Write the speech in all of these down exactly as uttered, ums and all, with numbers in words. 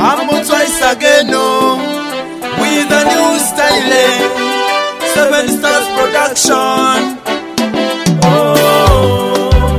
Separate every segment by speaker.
Speaker 1: I'm twice again, no, with a new style, Seven Stars Production. Oh,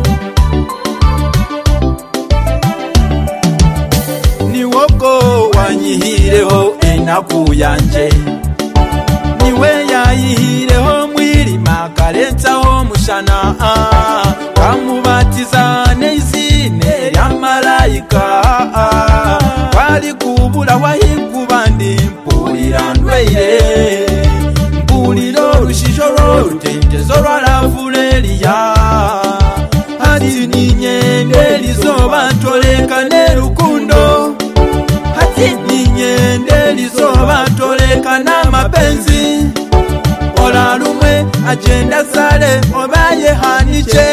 Speaker 1: niwoko wanyihireho enaku yanje, niwe yayihireho mwirima karenzaho mushana, kamubatiza n'izine rya malayika, wali kubula wahikubandi mpulira ndweire, mpulira olushisho lw'olutentezo lw'Lavuleliya, hati ninyende lizoba ntoleka n'erukundo, hati ninyende lizoba ntoleka n'amapenzi, ola lumwe agenda sale obaye haniche,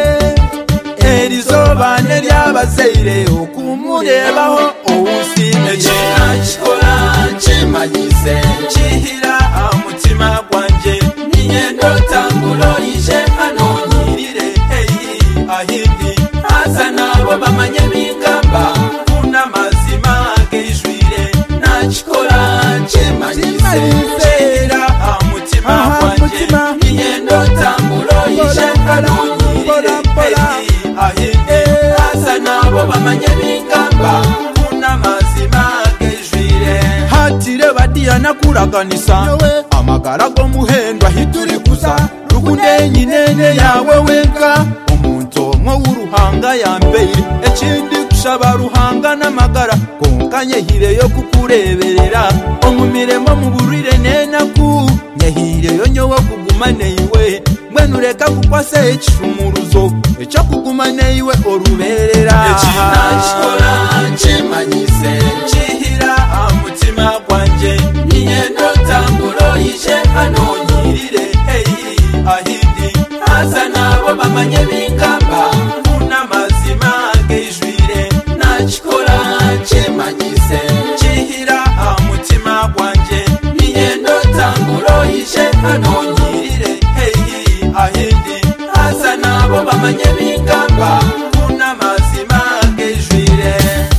Speaker 1: erizoba neryabazeire okumurebaho owusime kinakikola kimanyise nkihira umutima gwanje, ninyendo tambulo ije hano nyirire eyi ahindi asa nabo bamanye bingamba kuna mazima geijwire, nakikola kimanyise nkihira umutima gwanje, ninyendo tambulo ije hano nyirire eyi ahindi asa nabo bamanye bingamba kuna mazima geijwire. Hatire badiya nakuraganisa amagara go muhendwa hiturikuza, rukunde nyinene yawe wenka omuntu omwe w'uruhanga yambeire, ekindi kushaba ruhanga n'amagara konka nyehireyo kukureberera, omumiremo mu burire n'enaku nyehireyo nyowe kuguma neiwe, mbwenu reka kukwasa ekishumuruzo ekyo kuguma neiwe oruberera, ekinakikola kimanyise nkihira umutima gwanje, ninyendo tambulo ije hano nyirire eyi ahindi asa nabo bamanye bingamba kuna mazima geijwire, nakikola kimanyise nkihira umutima gwanje, ninyendo tambulo ije hano nyirire eyi ahindi asa nabo bamanye bingamba kuna mazima geijwire.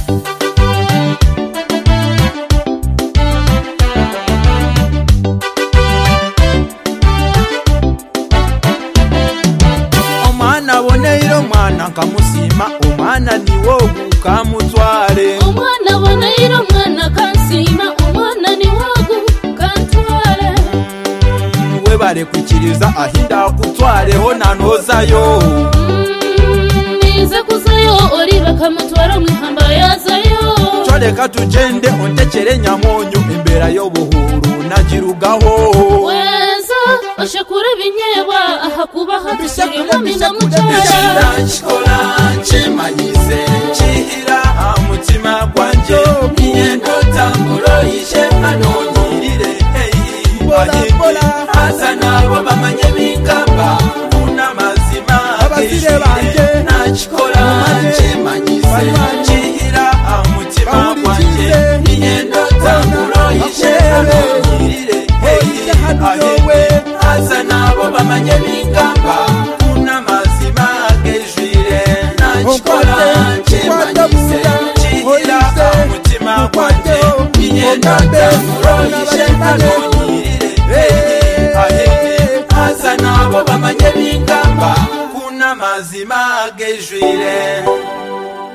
Speaker 1: Omwana boneiro mwana kamusima, omwana niwo gukamutware,
Speaker 2: omwana boneiro mwana kansima, omwana niwo gukantware,
Speaker 1: webare kwikiriza ahinda kutwareho nanozayo,
Speaker 2: nize kuzayo ori bakamutwara mwihamba yazayo,
Speaker 1: choleka tugende ontekere nyamonyo imbera y'obuhuru nagirugaho,
Speaker 2: weza oshakura binyebwa ahakuba hadusirimo mina mucyara,
Speaker 1: nakikola kimanyise nkihira umutima gwanje, ninyendo tambulo ije hano nyirire eyi ahindi asa nabo bamanye bingamba kuna mazima geijwire, nakikola kimanyise nkihira umutima gwanje, ninyendo tambulo ije hano nyirire eyi ahindi asa nabo bamanye bingamba kuna mazima geijwire, nakikola kimanyise nkihira umutima gwanje, ninyendo tambulo ije hano nyirire eyi ahindi asa nabo bamanye bingamba kuna mazima geijwire.